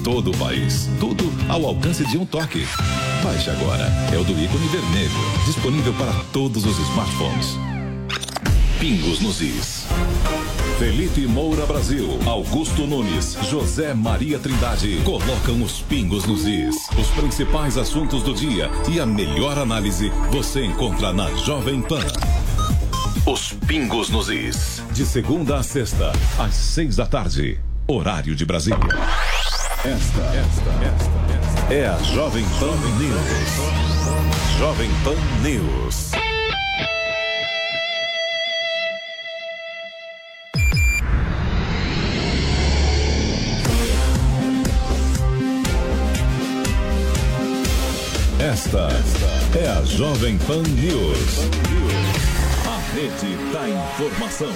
todo o país. Tudo ao alcance de um toque. Baixe agora. É o do ícone vermelho. Disponível para todos os smartphones. Pingos nos Is. Felipe Moura Brasil, Augusto Nunes, José Maria Trindade colocam os pingos nos Is. Os principais assuntos do dia e a melhor análise você encontra na Jovem Pan. Os Pingos nos Is. De segunda a sexta, às 6 da tarde. Horário de Brasília. Esta é a Jovem Pan News. Jovem Pan News. Esta é a Jovem Pan News. A rede da informação.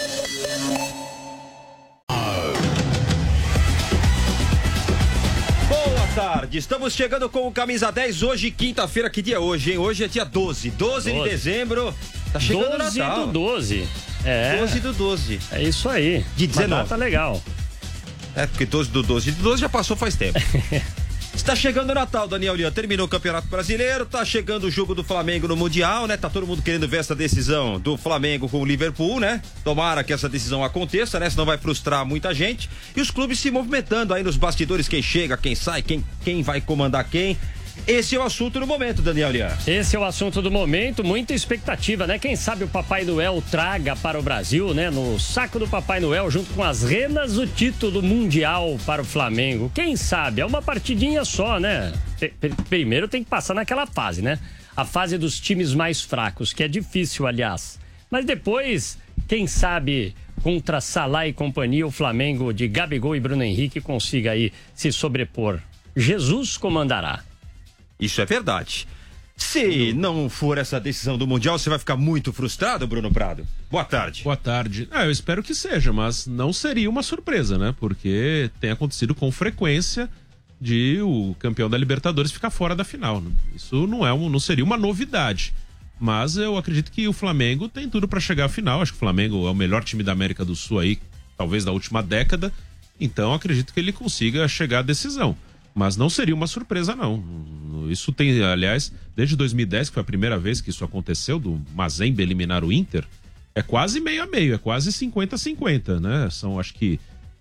Boa tarde, estamos chegando com o Camisa 10, hoje quinta-feira, que dia é hoje, hein? Hoje é dia 12 de dezembro, tá chegando o Natal. 12 do 12. É isso aí. De 19. Uma data legal. É, porque 12 do 12 já passou faz tempo. Está chegando o Natal, Daniel Lian. Terminou o Campeonato Brasileiro, tá chegando o jogo do Flamengo no Mundial, né? Tá todo mundo querendo ver essa decisão do Flamengo com o Liverpool, né? Tomara que essa decisão aconteça, né? Senão vai frustrar muita gente. E os clubes se movimentando aí nos bastidores, quem chega, quem sai, quem vai comandar quem. Esse é o assunto do momento, Daniel Lian. Esse é o assunto do momento, muita expectativa, né? Quem sabe o Papai Noel traga para o Brasil, né? No saco do Papai Noel, junto com as renas, o título mundial para o Flamengo. Quem sabe? É uma partidinha só, né? Primeiro tem que passar naquela fase, né? A fase dos times mais fracos, que é difícil, aliás. Mas depois, quem sabe, contra Salah e companhia, o Flamengo de Gabigol e Bruno Henrique consiga aí se sobrepor. Jesus comandará. Isso é verdade. Se não for essa decisão do Mundial, você vai ficar muito frustrado, Bruno Prado? Boa tarde. Boa tarde. Eu espero que seja, mas não seria uma surpresa, né? Porque tem acontecido com frequência de o campeão da Libertadores ficar fora da final, né? Isso não seria uma novidade. Mas eu acredito que o Flamengo tem tudo para chegar à final. Acho que o Flamengo é o melhor time da América do Sul aí, talvez da última década. Então acredito que ele consiga chegar à decisão. Mas não seria uma surpresa, não. Isso tem, aliás, desde 2010, que foi a primeira vez que isso aconteceu, do Mazembe eliminar o Inter, é quase meio a meio, é quase 50-50, né? São, acho que,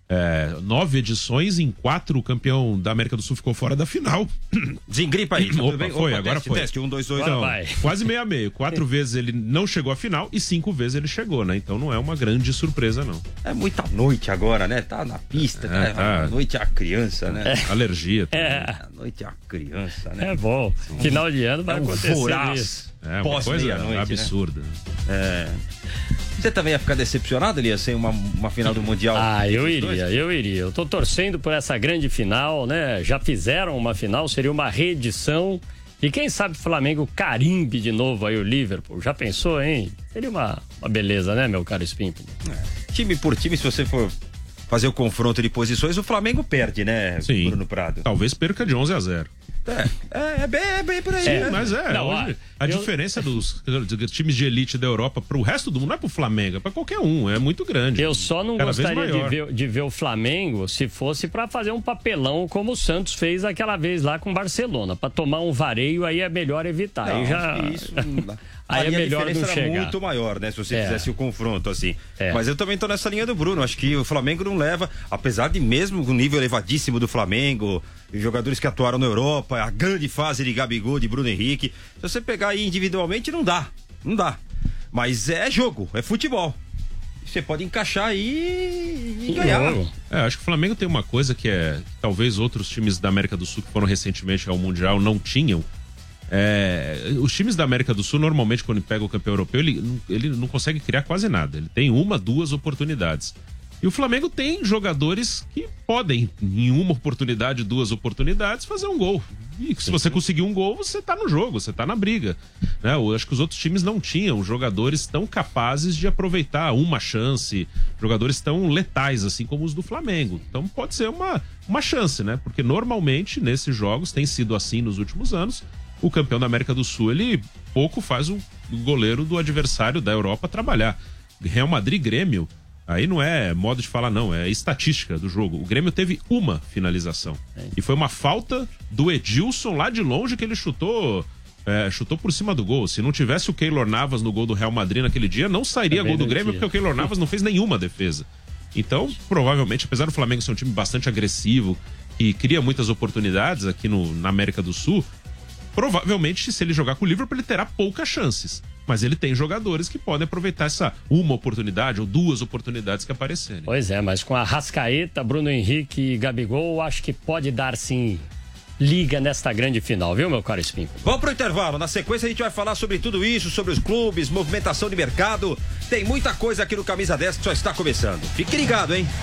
9 edições, em 4 o campeão da América do Sul ficou fora da final. Desengripa aí. Opa, foi, agora teste, foi. Teste, 1, 2, 2, então, vai. quase meio a meio. 4 vezes ele não chegou à final e 5 vezes ele chegou, né? Então não é uma grande surpresa, não. É muita noite agora, né? Tá na pista, né? Tá. A noite é a criança, né? Alergia. A noite é a criança, né? É bom. Final de ano vai acontecer voraz. isso. É uma coisa absurda. Né? Você também ia ficar decepcionado, Elias, sem uma final do Mundial? Eu iria. Eu tô torcendo por essa grande final, né? Já fizeram uma final, seria uma reedição. E quem sabe o Flamengo carimbe de novo aí o Liverpool. Já pensou, hein? Seria uma beleza, né, meu caro Espíndola? Time por time, se você for fazer o confronto de posições, o Flamengo perde, né, Sim. Bruno Prado? Talvez perca de 11-0. É bem por aí. Sim, né? mas hoje, a diferença dos times de elite da Europa pro resto do mundo não é pro Flamengo, é pra qualquer um, é muito grande. Eu só não gostaria de ver o Flamengo se fosse pra fazer um papelão como o Santos fez aquela vez lá com o Barcelona, pra tomar um vareio, aí é melhor evitar. Não, aí já isso aí é melhor não chegar. Era muito maior, né, se você fizesse o confronto assim. Mas eu também tô nessa linha do Bruno, acho que o Flamengo não leva, apesar de mesmo o nível elevadíssimo do Flamengo, os jogadores que atuaram na Europa, a grande fase de Gabigol, de Bruno Henrique, se você pegar aí individualmente não dá. Mas é jogo, é futebol. Você pode encaixar aí e ganhar. Acho que o Flamengo tem uma coisa que talvez outros times da América do Sul que foram recentemente ao Mundial não tinham. Os times da América do Sul, normalmente, quando pega o campeão europeu, ele não consegue criar quase nada. Ele tem 1, 2 oportunidades. E o Flamengo tem jogadores que podem, em uma oportunidade, 2 oportunidades, fazer um gol. E se você conseguir um gol, você tá no jogo, você tá na briga. Né? Eu acho que os outros times não tinham jogadores tão capazes de aproveitar uma chance, jogadores tão letais assim como os do Flamengo. Então pode ser uma chance, né? Porque normalmente, nesses jogos, tem sido assim nos últimos anos, o campeão da América do Sul, ele pouco faz o goleiro do adversário da Europa trabalhar. Real Madrid e Grêmio, Aí não é modo de falar, não, é estatística do jogo. O Grêmio teve uma finalização. E foi uma falta do Edilson lá de longe que ele chutou por cima do gol. Se não tivesse o Keylor Navas no gol do Real Madrid naquele dia, não sairia gol do Grêmio, porque o Keylor Navas não fez nenhuma defesa. Então, provavelmente, apesar do Flamengo ser um time bastante agressivo e cria muitas oportunidades aqui na América do Sul, provavelmente, se ele jogar com o Liverpool, ele terá poucas chances. Mas ele tem jogadores que podem aproveitar essa uma oportunidade ou duas oportunidades que aparecerem. Pois é, mas com a Arrascaeta, Bruno Henrique e Gabigol, acho que pode dar sim liga nesta grande final, viu, meu caro Espinho? Vamos pro intervalo. Na sequência a gente vai falar sobre tudo isso, sobre os clubes, movimentação de mercado. Tem muita coisa aqui no Camisa 10 que só está começando. Fique ligado, hein?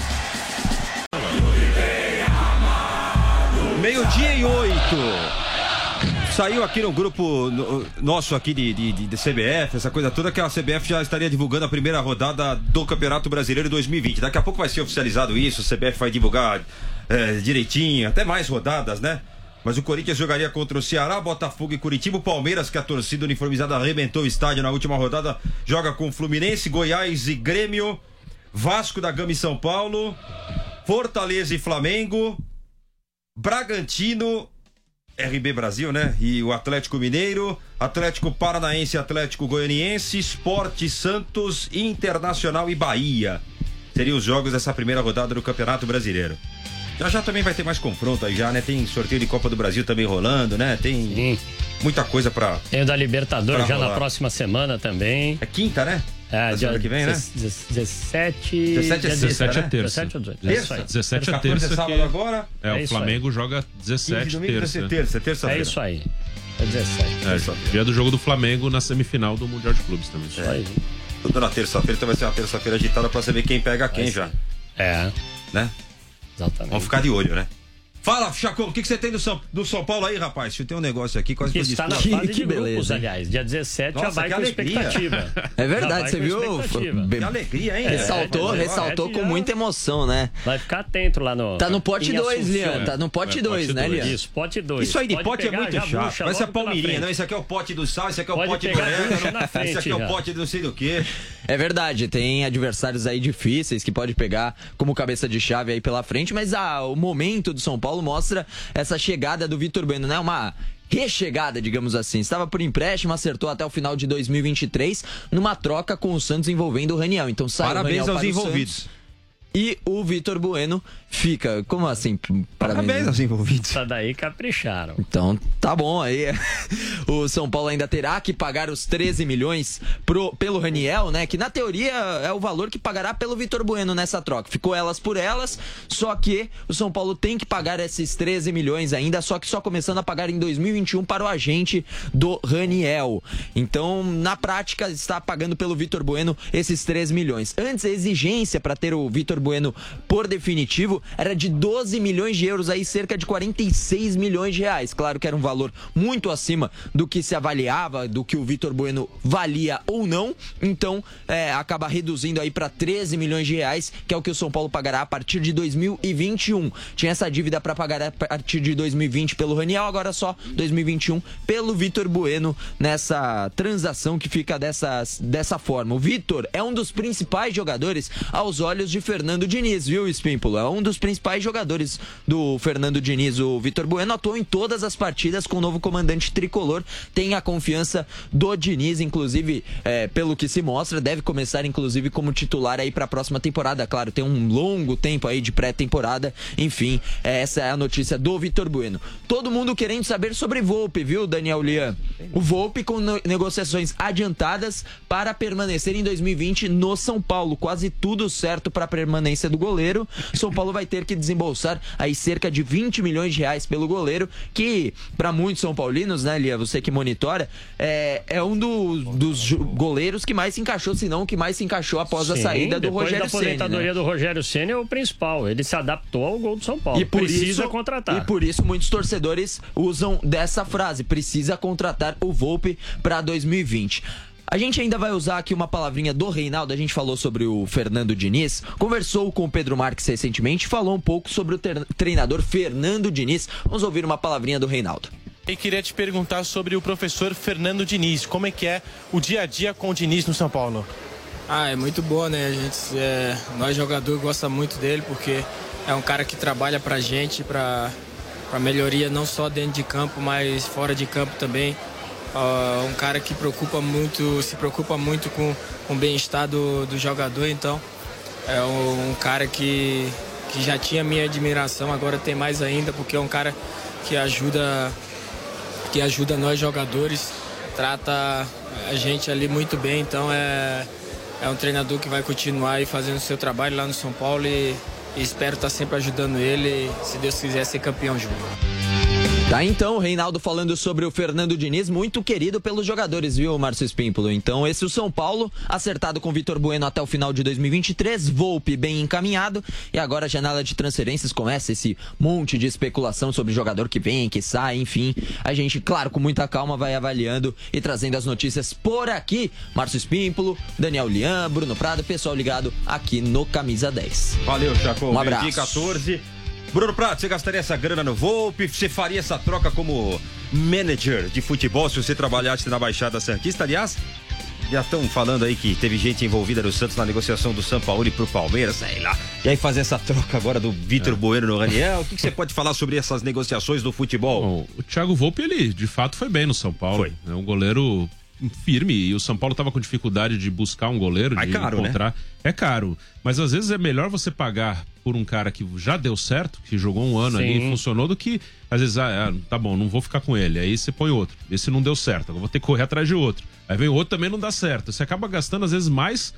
12:08. Saiu aqui no grupo nosso aqui de CBF, essa coisa toda, que a CBF já estaria divulgando a primeira rodada do Campeonato Brasileiro 2020. Daqui a pouco vai ser oficializado isso, a CBF vai divulgar direitinho, até mais rodadas, né? Mas o Corinthians jogaria contra o Ceará, Botafogo e Curitiba. O Palmeiras, que a torcida uniformizada arrebentou o estádio na última rodada, joga com Fluminense, Goiás e Grêmio, Vasco da Gama e São Paulo, Fortaleza e Flamengo, Bragantino, RB Brasil, né? E o Atlético Mineiro, Atlético Paranaense, Atlético Goianiense, Sport, Santos, Internacional e Bahia. Seriam os jogos dessa primeira rodada do Campeonato Brasileiro. Já também vai ter mais confronto aí já, né? Tem sorteio de Copa do Brasil também rolando, né? Tem muita coisa pra... Tem o da Libertadores já rolar. Na próxima semana também. É quinta, né? Dia que vem, né? 17 é terça. 17 ou 18. 17 é terça. Sábado agora. O Flamengo joga 17 terça. É isso aí. É 17. Dia do jogo do Flamengo na semifinal do Mundial de Clubes também. Isso aí. Tudo na terça-feira, então vai ser uma terça-feira agitada pra saber quem pega quem já. Né? Exatamente. Vamos ficar de olho, né? Fala, Chacon, o que você tem do São Paulo aí, rapaz? Você tem um negócio aqui, quase que eu disse. Está na fase de grupos, aliás. Dia 17 já vai com expectativa. É verdade, você viu? Que alegria, hein? Ressaltou com muita emoção, né? Vai ficar atento lá no... Tá no pote 2, Lian. Tá no pote 2, né, Lian? Isso, pote 2. Isso aí de pote é muito chato. Vai ser a Palmeirinha, não? Esse aqui é o pote do sal, esse aqui é o pote do orégano, esse aqui é o pote do não sei do quê. É verdade, tem adversários aí difíceis que pode pegar como cabeça de chave aí pela frente, mas o momento do São Paulo mostra essa chegada do Vitor Bueno, né? Uma rechegada, digamos assim. Estava por empréstimo, acertou até o final de 2023 numa troca com o Santos envolvendo o Raniel. Então saiu Parabéns o Raniel aos envolvidos. Santos, e o Vitor Bueno fica... Como assim? Parabéns aos envolvidos. Isso daí capricharam. Então, tá bom. Aí o São Paulo ainda terá que pagar os 13 milhões pelo Raniel, né? Que na teoria é o valor que pagará pelo Vitor Bueno nessa troca. Ficou elas por elas, só que o São Paulo tem que pagar esses 13 milhões ainda, só que só começando a pagar em 2021 para o agente do Raniel. Então, na prática, está pagando pelo Vitor Bueno esses 13 milhões. Antes, a exigência para ter o Vitor Bueno por definitivo era de 12 milhões de euros, aí cerca de 46 milhões de reais. Claro que era um valor muito acima do que se avaliava, do que o Vitor Bueno valia ou não. Então, acaba reduzindo aí para 13 milhões de reais, que é o que o São Paulo pagará a partir de 2021. Tinha essa dívida para pagar a partir de 2020 pelo Raniel, agora só 2021 pelo Vitor Bueno, nessa transação que fica dessa forma. O Vitor é um dos principais jogadores aos olhos de Fernando Diniz, viu, Espímpolo? É um dos principais jogadores do Fernando Diniz. O Vitor Bueno atuou em todas as partidas com o novo comandante tricolor, tem a confiança do Diniz, inclusive, pelo que se mostra, deve começar inclusive como titular aí para a próxima temporada. Claro, tem um longo tempo aí de pré-temporada. Enfim, essa é a notícia do Vitor Bueno. Todo mundo querendo saber sobre Volpi, viu, Daniel Lian? O Volpi com negociações adiantadas para permanecer em 2020 no São Paulo. Quase tudo certo para a permanência do goleiro. São Paulo vai ter que desembolsar aí cerca de 20 milhões de reais pelo goleiro, que para muitos são paulinos, né, Lia, você que monitora, é um dos goleiros que mais se encaixou, se não que mais se encaixou após a saída do Rogério Ceni. Depois da aposentadoria do Rogério Ceni é o principal, ele se adaptou ao gol do São Paulo, precisa contratar. E por isso muitos torcedores usam dessa frase, precisa contratar o Volpi para 2020. A gente ainda vai usar aqui uma palavrinha do Reinaldo. A gente falou sobre o Fernando Diniz, conversou com o Pedro Marques recentemente, falou um pouco sobre o treinador Fernando Diniz. Vamos ouvir uma palavrinha do Reinaldo. E queria te perguntar sobre o professor Fernando Diniz. Como é que é o dia a dia com o Diniz no São Paulo? É muito boa, né? Nós jogadores gostamos muito dele porque é um cara que trabalha pra gente, pra melhoria não só dentro de campo, mas fora de campo também. Um cara que se preocupa muito com o bem-estar do jogador, então é um cara que já tinha minha admiração, agora tem mais ainda, porque é um cara que ajuda nós jogadores, trata a gente ali muito bem, então é um treinador que vai continuar aí fazendo o seu trabalho lá no São Paulo e espero estar sempre ajudando ele, se Deus quiser, ser campeão junto. Tá, então, o Reinaldo falando sobre o Fernando Diniz, muito querido pelos jogadores, viu, Márcio Espímpolo? Então, esse é o São Paulo, acertado com o Vitor Bueno até o final de 2023, Volpi bem encaminhado, e agora a janela de transferências começa esse monte de especulação sobre jogador que vem, que sai, enfim. A gente, claro, com muita calma vai avaliando e trazendo as notícias por aqui. Márcio Espímpolo, Daniel Lian, Bruno Prado, pessoal ligado aqui no Camisa 10. Valeu, Chaco. Um abraço. 14. Bruno Prado, você gastaria essa grana no Volpi? Você faria essa troca como manager de futebol se você trabalhasse na Baixada Santista? Aliás, já estão falando aí que teve gente envolvida no Santos na negociação do Sampaoli pro Palmeiras, sei lá. E aí fazer essa troca agora do Vitor Bueno no Raniel. O que você pode falar sobre essas negociações do futebol? Bom, o Thiago Volpi, ele de fato foi bem no São Paulo. Foi. É um goleiro firme, e o São Paulo estava com dificuldade de buscar um goleiro, de encontrar. Né? É caro, mas às vezes é melhor você pagar por um cara que já deu certo, que jogou um ano ali e funcionou, do que às vezes, tá bom, não vou ficar com ele, aí você põe outro, esse não deu certo, agora vou ter que correr atrás de outro, aí vem outro, também não dá certo, você acaba gastando às vezes mais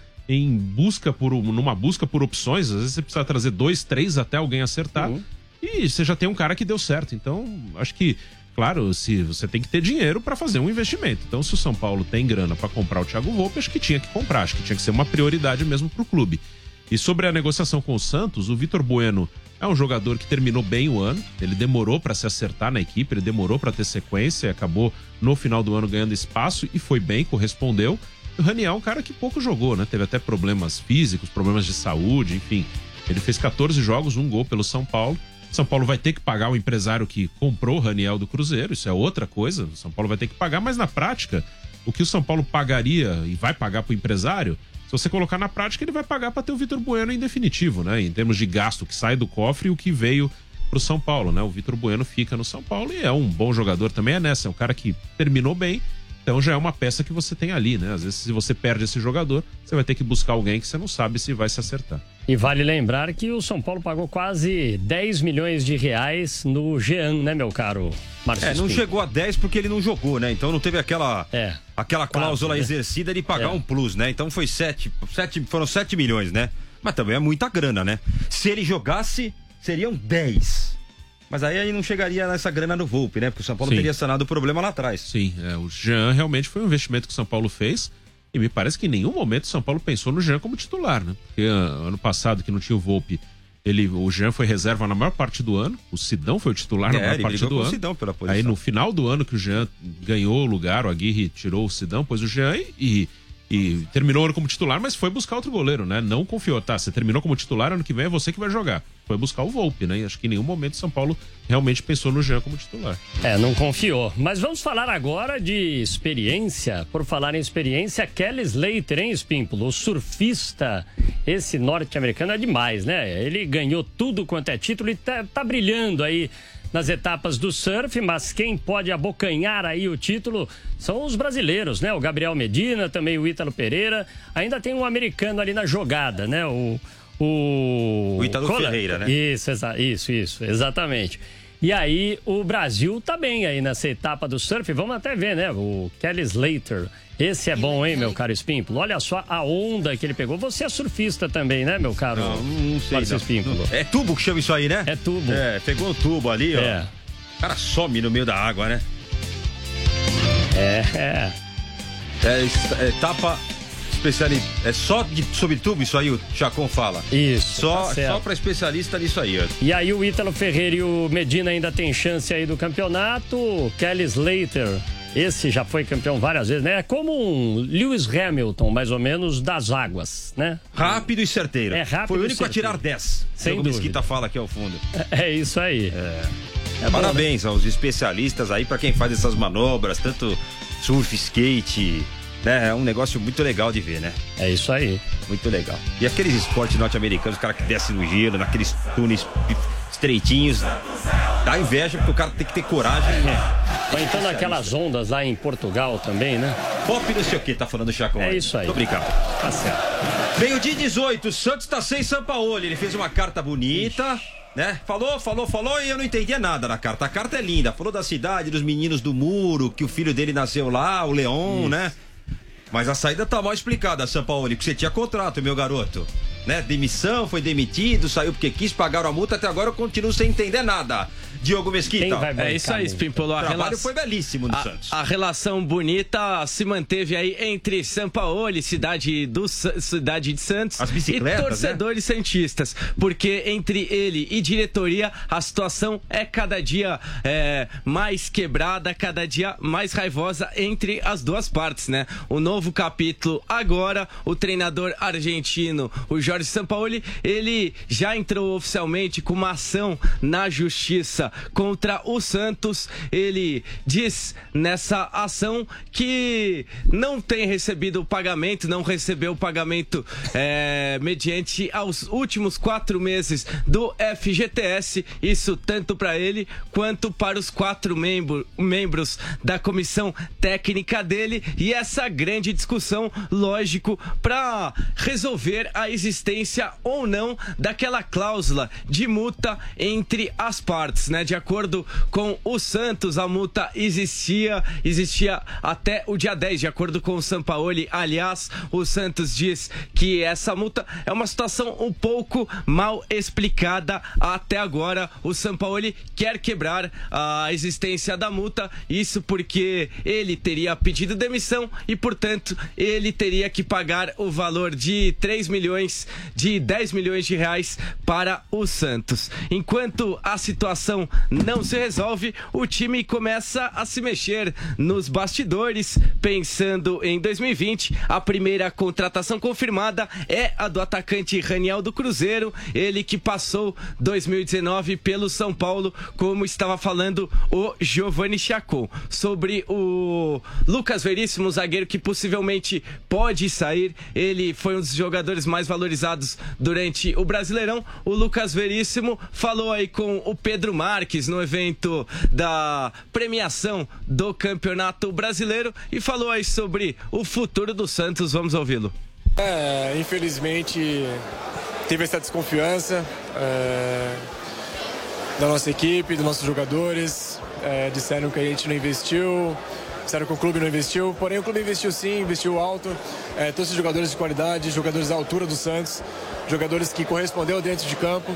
numa busca por opções, às vezes você precisa trazer 2, 3 até alguém acertar, e você já tem um cara que deu certo, então acho que claro, se você tem que ter dinheiro para fazer um investimento. Então, se o São Paulo tem grana para comprar o Thiago Volpi, acho que tinha que comprar, acho que tinha que ser uma prioridade mesmo pro clube. E sobre a negociação com o Santos, o Vitor Bueno é um jogador que terminou bem o ano, ele demorou para se acertar na equipe, ele demorou para ter sequência, e acabou no final do ano ganhando espaço e foi bem, correspondeu. O Raniel é um cara que pouco jogou, né? Teve até problemas físicos, problemas de saúde, enfim. Ele fez 14 jogos, 1 gol pelo São Paulo. São Paulo vai ter que pagar o empresário que comprou o Raniel do Cruzeiro, isso é outra coisa. O São Paulo vai ter que pagar, mas na prática, o que o São Paulo pagaria e vai pagar pro empresário, se você colocar na prática, ele vai pagar para ter o Vitor Bueno em definitivo, né? Em termos de gasto que sai do cofre e o que veio pro São Paulo, né? O Vitor Bueno fica no São Paulo e é um bom jogador também, é um cara que terminou bem, então já é uma peça que você tem ali, né? Às vezes, se você perde esse jogador, você vai ter que buscar alguém que você não sabe se vai se acertar. E vale lembrar que o São Paulo pagou quase 10 milhões de reais no Jean, né, meu caro Márcio? Não chegou a 10 porque ele não jogou, né? Então não teve aquela cláusula exercida de pagar um plus, né? Então foi 4 milhões, né? Mas também é muita grana, né? Se ele jogasse, seriam 10. Mas aí não chegaria nessa grana no Volpi, né? Porque o São Paulo teria sanado o problema lá atrás. Sim, o Jean realmente foi um investimento que o São Paulo fez. E me parece que em nenhum momento o São Paulo pensou no Jean como titular, né? Porque ano passado, que não tinha o Volpi, o Jean foi reserva na maior parte do ano. O Sidão foi o titular na maior parte do ano. O Sidão pela posição. Aí no final do ano que o Jean ganhou o lugar, o Aguirre tirou o Sidão, pôs o Jean e terminou o ano como titular, mas foi buscar outro goleiro, né? Não confiou, você terminou como titular, ano que vem é você que vai jogar. Foi buscar o Volpi, né? E acho que em nenhum momento o São Paulo realmente pensou no Jean como titular. Não confiou. Mas vamos falar agora de experiência. Por falar em experiência, Kelly Slater, hein, Espímpolo? O surfista, esse norte-americano é demais, né? Ele ganhou tudo quanto é título e tá brilhando aí nas etapas do surf, mas quem pode abocanhar aí o título são os brasileiros, né? O Gabriel Medina, também o Ítalo Pereira. Ainda tem um americano ali na jogada, né? O Ítalo Ferreira, né? Isso, exatamente. E aí o Brasil tá bem aí nessa etapa do surf. Vamos até ver, né? O Kelly Slater. Esse é bom, hein, meu caro Espímpolo? Olha só a onda que ele pegou. Você é surfista também, né, meu caro? Não sei. Espímpolo. É tubo que chama isso aí, né? É tubo. Pegou o tubo ali, ó. O cara some no meio da água, né? Etapa especialista. É só sobre tubo isso aí, o Chacon fala. Isso. Só pra especialista nisso aí, ó. E aí o Ítalo Ferreira e o Medina ainda tem chance aí do campeonato. O Kelly Slater, esse já foi campeão várias vezes, né? É como um Lewis Hamilton, mais ou menos, das águas, né? Rápido e certeiro. Rápido. Foi o único a tirar 10. Sem dúvida. O Mesquita fala aqui ao fundo. É isso aí. Parabéns aos especialistas aí, pra quem faz essas manobras, tanto surf, skate, É um negócio muito legal de ver, né? É isso aí. Muito legal. E aqueles esportes norte-americanos, o cara que desce no gelo, naqueles túneis estreitinhos, dá inveja porque o cara tem que ter coragem. Ou então naquelas ondas lá em Portugal também, né? Pop não sei o que, tá falando o Chacon. É isso aí. Tô brincando. Tá certo. Meio-dia 18, o Santos tá sem Sampaoli. Ele fez uma carta bonita, né? Falou e eu não entendia nada na carta. A carta é linda. Falou da cidade, dos meninos do muro, que o filho dele nasceu lá, o Leon, né? Mas a saída tá mal explicada, Sampaoli, porque você tinha contrato, meu garoto. Né? Demissão, foi demitido, saiu porque quis, pagaram a multa, até agora eu continuo sem entender nada. Diogo Mesquita. É isso aí, Spimpolo. O trabalho foi belíssimo no Santos. A relação bonita se manteve aí entre Sampaoli, cidade de Santos, e torcedores santistas. Porque entre ele e diretoria, a situação é cada dia mais quebrada, cada dia mais raivosa entre as duas partes, né? O novo capítulo agora, o treinador argentino, o Jorge Sampaoli, ele já entrou oficialmente com uma ação na justiça contra o Santos. Ele diz nessa ação que não tem recebido o pagamento, não recebeu o pagamento mediante aos últimos 4 meses do FGTS, isso tanto para ele quanto para os 4 membros da comissão técnica dele, e essa grande discussão, lógico, para resolver a existência ou não daquela cláusula de multa entre as partes, né? De acordo com o Santos, a multa existia até o dia 10, de acordo com o Sampaoli. Aliás, o Santos diz que essa multa é uma situação um pouco mal explicada até agora. O Sampaoli quer quebrar a existência da multa, isso porque ele teria pedido demissão e, portanto, ele teria que pagar o valor de 10 milhões de reais para o Santos. Enquanto a situação não se resolve, o time começa a se mexer nos bastidores, pensando em 2020. A primeira contratação confirmada é a do atacante Raniel do Cruzeiro, ele que passou 2019 pelo São Paulo, como estava falando o Giovanni Chacon. Sobre o Lucas Veríssimo, zagueiro que possivelmente pode sair, ele foi um dos jogadores mais valorizados durante o Brasileirão. O Lucas Veríssimo falou aí com o Pedro Marques no evento da premiação do Campeonato Brasileiro e falou aí sobre o futuro do Santos. Vamos ouvi-lo. Infelizmente teve essa desconfiança da nossa equipe, dos nossos jogadores. Disseram que a gente não investiu, disseram que o clube não investiu, porém o clube investiu sim, investiu alto. Todos os jogadores de qualidade, jogadores à altura do Santos, jogadores que corresponderam dentro de campo.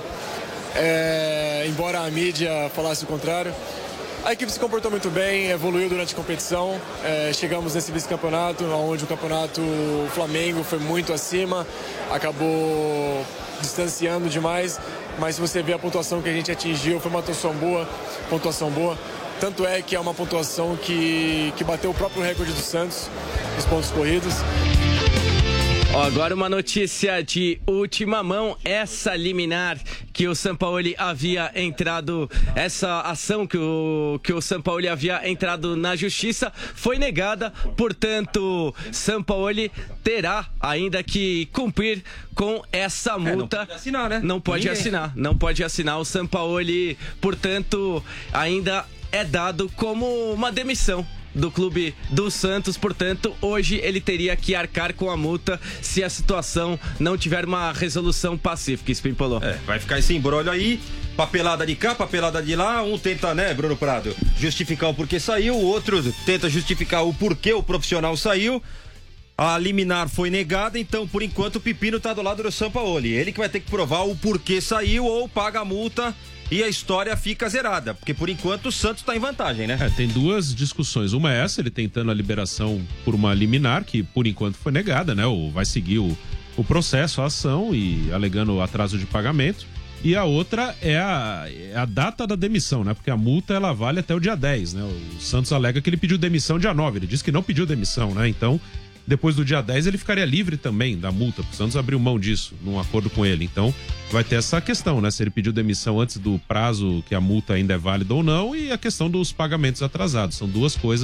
Embora a mídia falasse o contrário, a equipe se comportou muito bem, evoluiu durante a competição. Chegamos nesse vice-campeonato, onde o campeonato Flamengo foi muito acima, acabou distanciando demais, mas se você vê a pontuação que a gente atingiu, foi uma pontuação boa. Tanto é que é uma pontuação que bateu o próprio recorde do Santos, nos pontos corridos. Agora uma notícia de última mão, essa liminar que o Sampaoli havia entrado, essa ação que o Sampaoli havia entrado na justiça foi negada, portanto, Sampaoli terá ainda que cumprir com essa multa. Não pode assinar, né? Não pode assinar. O Sampaoli, portanto, ainda é dado como uma demissão do clube do Santos, portanto, hoje ele teria que arcar com a multa se a situação não tiver uma resolução pacífica. Spimpolô. Vai ficar esse embrolho aí, papelada de cá, papelada de lá, um tenta, né, Bruno Prado, justificar o porquê saiu, o outro tenta justificar o porquê o profissional saiu. A liminar foi negada, então por enquanto o pepino tá do lado do Sampaoli, ele que vai ter que provar o porquê saiu ou paga a multa e a história fica zerada, porque por enquanto o Santos tá em vantagem, né? Tem duas discussões, uma é essa, ele tentando a liberação por uma liminar, que por enquanto foi negada, né? Ou vai seguir o processo, a ação e alegando atraso de pagamento. E a outra é a data da demissão, né? Porque a multa ela vale até o dia 10, né? O Santos alega que ele pediu demissão dia 9, ele disse que não pediu demissão, né? Então, depois do dia 10 ele ficaria livre também da multa, porque o Santos abriu mão disso num acordo com ele. Então vai ter essa questão, né? Se ele pediu demissão antes do prazo que a multa ainda é válida ou não, e a questão dos pagamentos atrasados. São duas coisas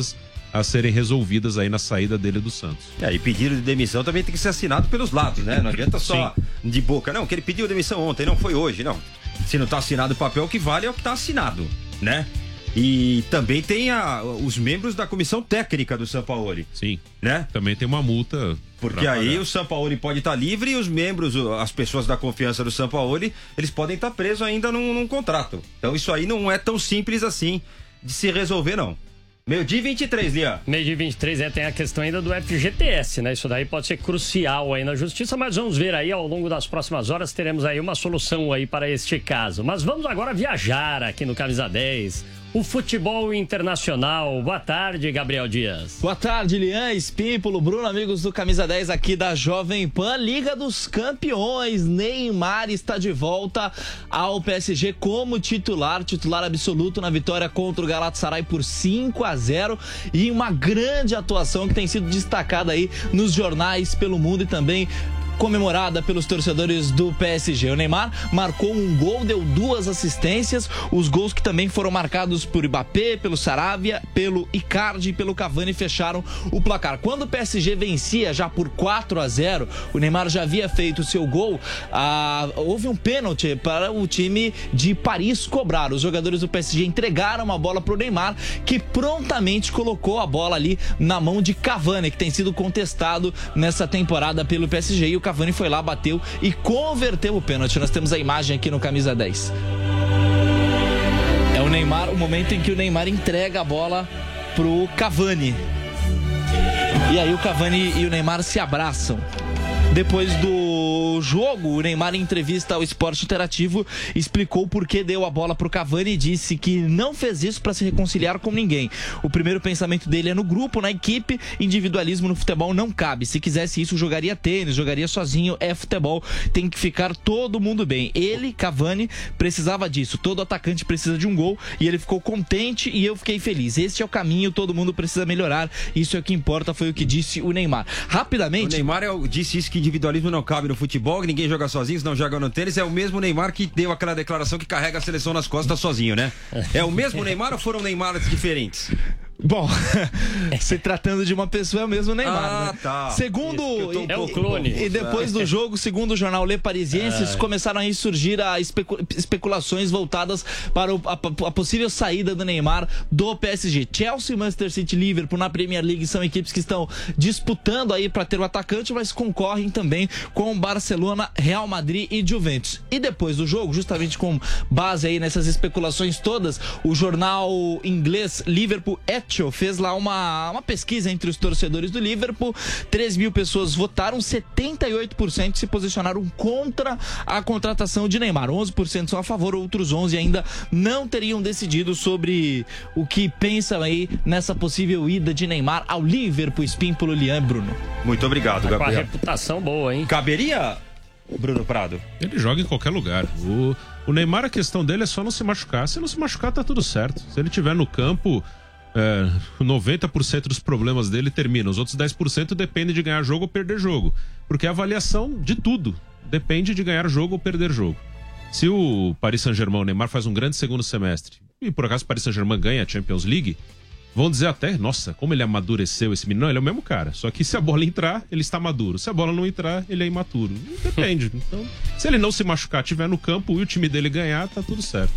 a serem resolvidas aí na saída dele do Santos. E pedido de demissão também tem que ser assinado pelos lados, né? Não adianta só de boca, não, que ele pediu demissão ontem, não foi hoje, não. Se não tá assinado o papel, o que vale é o que tá assinado, né? E também tem os membros da comissão técnica do Sampaoli. Sim, né? Também tem uma multa. Porque aí o Sampaoli pode estar livre e os membros, as pessoas da confiança do Sampaoli, eles podem estar presos ainda num contrato. Então isso aí não é tão simples assim de se resolver, não. Meio-dia 23, Lian. Meio-dia 23, tem a questão ainda do FGTS, né? Isso daí pode ser crucial aí na justiça, mas vamos ver aí ao longo das próximas horas, teremos aí uma solução aí para este caso. Mas vamos agora viajar aqui no Camisa 10. O futebol internacional. Boa tarde, Gabriel Dias. Boa tarde, Lian, Espímpolo, Bruno, amigos do Camisa 10 aqui da Jovem Pan. Liga dos Campeões. Neymar está de volta ao PSG como titular absoluto na vitória contra o Galatasaray por 5-0 e uma grande atuação que tem sido destacada aí nos jornais pelo mundo e também comemorada pelos torcedores do PSG. O Neymar marcou um gol, deu 2 assistências, os gols que também foram marcados por Mbappé, pelo Sarabia, pelo Icardi e pelo Cavani fecharam o placar. Quando o PSG vencia já por 4-0, o Neymar já havia feito o seu gol, houve um pênalti para o time de Paris cobrar. Os jogadores do PSG entregaram a bola para o Neymar, que prontamente colocou a bola ali na mão de Cavani, que tem sido contestado nessa temporada pelo PSG, e o Cavani foi lá, bateu e converteu o pênalti. Nós temos a imagem aqui no Camisa 10. É o Neymar, o momento em que o Neymar entrega a bola pro Cavani. E aí o Cavani e o Neymar se abraçam. Depois do jogo, o Neymar, em entrevista ao Esporte Interativo, explicou por que deu a bola pro Cavani e disse que não fez isso para se reconciliar com ninguém. O primeiro pensamento dele é no grupo, na equipe. Individualismo no futebol não cabe. Se quisesse isso, jogaria tênis, jogaria sozinho. É futebol, tem que ficar todo mundo bem. Ele, Cavani, precisava disso. Todo atacante precisa de um gol e ele ficou contente e eu fiquei feliz. Este é o caminho, todo mundo precisa melhorar. Isso é o que importa, foi o que disse o Neymar. Rapidamente... O Neymar disse isso, que individualismo não cabe no futebol, que ninguém joga sozinho, se não joga no tênis. É o mesmo Neymar que deu aquela declaração que carrega a seleção nas costas sozinho, né? É o mesmo Neymar ou foram Neymares diferentes? Bom, se tratando de uma pessoa, é o mesmo Neymar, né? Tá. Segundo... É o clone. E depois do jogo, segundo o jornal Le Parisienses, começaram a surgir especulações voltadas para a possível saída do Neymar do PSG. Chelsea, Manchester City e Liverpool na Premier League são equipes que estão disputando aí para ter o atacante, mas concorrem também com Barcelona, Real Madrid e Juventus. E depois do jogo, justamente com base aí nessas especulações todas, o jornal inglês Liverpool fez lá uma pesquisa entre os torcedores do Liverpool. 3.000 pessoas votaram, 78% se posicionaram contra a contratação de Neymar, 11% são a favor, outros 11% ainda não teriam decidido sobre o que pensam aí nessa possível ida de Neymar ao Liverpool. Espímpolo, Lian, Bruno. Muito obrigado, Gabriel. Com a reputação boa, hein? Caberia, Bruno Prado? Ele joga em qualquer lugar. O Neymar, a questão dele é só não se machucar. Se não se machucar, tá tudo certo. Se ele estiver no campo... 90% dos problemas dele terminam. Os outros 10% dependem de ganhar jogo ou perder jogo. Porque a avaliação de tudo depende de ganhar jogo ou perder jogo. Se o Paris Saint-Germain, o Neymar, faz um grande segundo semestre e por acaso o Paris Saint-Germain ganha a Champions League, vão dizer até, nossa, como ele amadureceu esse menino. Não, ele é o mesmo cara. Só que se a bola entrar, ele está maduro. Se a bola não entrar, ele é imaturo. Depende. Então, se ele não se machucar, estiver no campo e o time dele ganhar, tá tudo certo.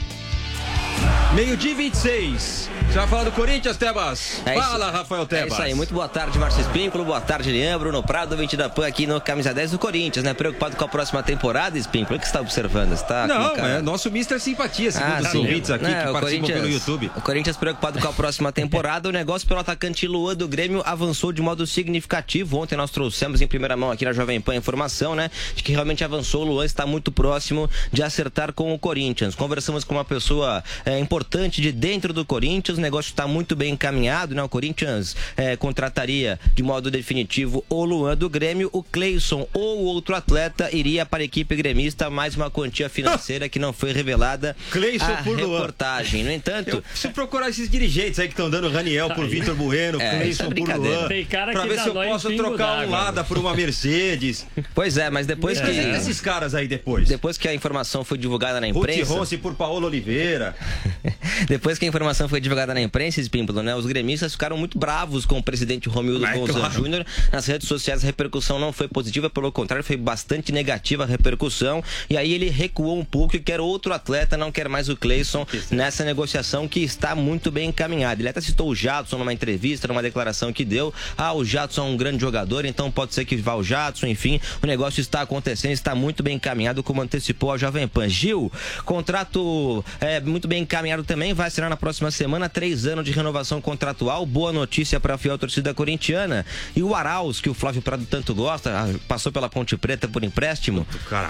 Meio-dia 26. Você vai falar do Corinthians, Tebas? Fala, Rafael Tebas. É isso aí, muito boa tarde, Márcio Espímpolo, boa tarde, Lian, Bruno Prado, ouvinte da PAN aqui no Camisa 10 do Corinthians, né? Preocupado com a próxima temporada, Espímpolo? O que você está observando? Você tá é nosso Mr. Simpatia, segundo os ouvintes aqui que participam pelo YouTube. O Corinthians preocupado com a próxima temporada, o negócio pelo atacante Luan do Grêmio avançou de modo significativo. Ontem nós trouxemos em primeira mão aqui na Jovem Pan a informação, né? De que realmente avançou, o Luan está muito próximo de acertar com o Corinthians. Conversamos com uma pessoa importante de dentro do Corinthians, o negócio está muito bem encaminhado, né? O Corinthians contrataria de modo definitivo o Luan do Grêmio, o Cleison ou outro atleta iria para a equipe gremista, mais uma quantia financeira que não foi revelada a reportagem. No entanto... Eu preciso procurar esses dirigentes aí que estão dando Raniel por Vitor Bueno, Cleison por Luan, pra ver se eu posso trocar um Lada por uma Mercedes. Pois é, mas depois que... Esses caras aí depois. Depois que a informação foi divulgada na imprensa... Ruth Ronce por Paulo Oliveira. Depois que a informação foi divulgada na imprensa, Espímpolo, né, os gremistas ficaram muito bravos com o presidente Romildo Bolzan Júnior. Nas redes sociais a repercussão não foi positiva, pelo contrário, foi bastante negativa a repercussão. E aí ele recuou um pouco e quer outro atleta, não quer mais o Cleison nessa negociação que está muito bem encaminhada. Ele até citou o Jadson numa entrevista, numa declaração que deu. O Jadson é um grande jogador, então pode ser que vá o Jadson, enfim, o negócio está acontecendo, está muito bem encaminhado, como antecipou a Jovem Pan. Gil, contrato muito bem encaminhado também, vai assinar na próxima semana, 3 anos de renovação contratual, boa notícia para a fiel torcida corintiana. E o Arauz, que o Flávio Prado tanto gosta, passou pela Ponte Preta por empréstimo,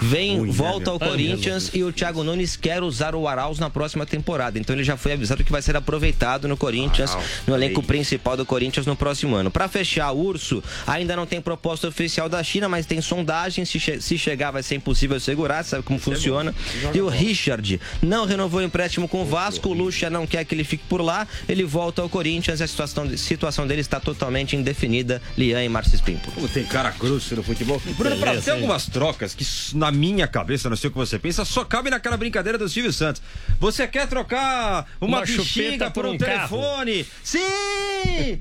volta ao Corinthians e o Thiago Nunes quer usar o Arauz na próxima temporada, então ele já foi avisado que vai ser aproveitado no Corinthians, no elenco principal do Corinthians no próximo ano. Para fechar, o Urso ainda não tem proposta oficial da China, mas tem sondagem, se chegar vai ser impossível segurar, sabe como funciona. E o Richard não renovou o empréstimo com o Vasco, o Lucha não quer que ele fique por lá, ele volta ao Corinthians e a situação dele está totalmente indefinida. Lian e Márcio Espímpolo. Como tem cara grosso no futebol. Bruno, tem algumas trocas que na minha cabeça, não sei o que você pensa, só cabe naquela brincadeira do Silvio Santos. Você quer trocar uma bexiga por um telefone? Sim!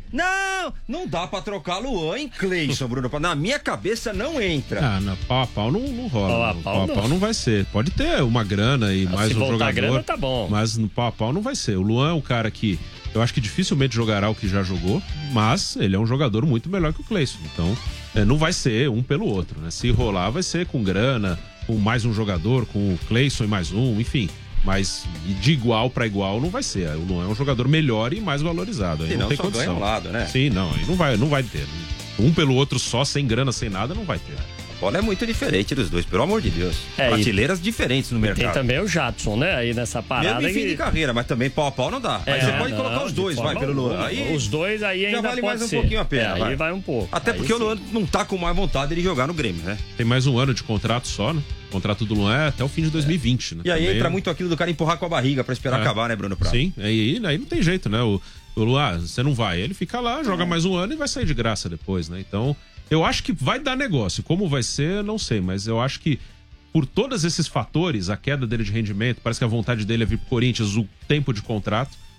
Não dá pra trocar Luan em Cleison, Bruno. Na minha cabeça não entra. Não, pau a pau não rola. Pau a pau não vai ser. Pode ter uma grana e mais um jogador. Grana, tá bom. Mas no pau a pau não vai ser. O Luan é um cara que eu acho que dificilmente jogará o que já jogou, mas ele é um jogador muito melhor que o Cleison. Então, não vai ser um pelo outro, né? Se rolar, vai ser com grana, com mais um jogador, com o Cleison e mais um, enfim. Mas de igual para igual não vai ser. O Luan é um jogador melhor e mais valorizado. Aí não tem condição. Lado, né? Sim, não, aí não vai ter. Um pelo outro só, sem grana, sem nada, não vai ter. A bola é muito diferente dos dois, pelo amor de Deus. Prateleiras diferentes no mercado. Tem também o Jadson, né? Aí nessa parada. Mesmo em fim de carreira, mas também pau a pau não dá. Aí você pode colocar os dois, pelo Luan. Aí os dois aí ainda já vale pode mais um pouquinho a pena. Aí vai um pouco. Até porque o Luan não tá com mais vontade de jogar no Grêmio, né? Tem mais um ano de contrato só, né? O contrato do Luan é até o fim de 2020, né? E aí entra muito aquilo do cara empurrar com a barriga pra esperar acabar, né, Bruno Prado? Sim, aí não tem jeito, né? O Luan, você não vai. Ele fica lá, joga mais um ano e vai sair de graça depois, né? Então, eu acho que vai dar negócio. Como vai ser, não sei, mas eu acho que por todos esses fatores, a queda dele de rendimento, parece que a vontade dele é vir pro Corinthians, o tempo de contrato,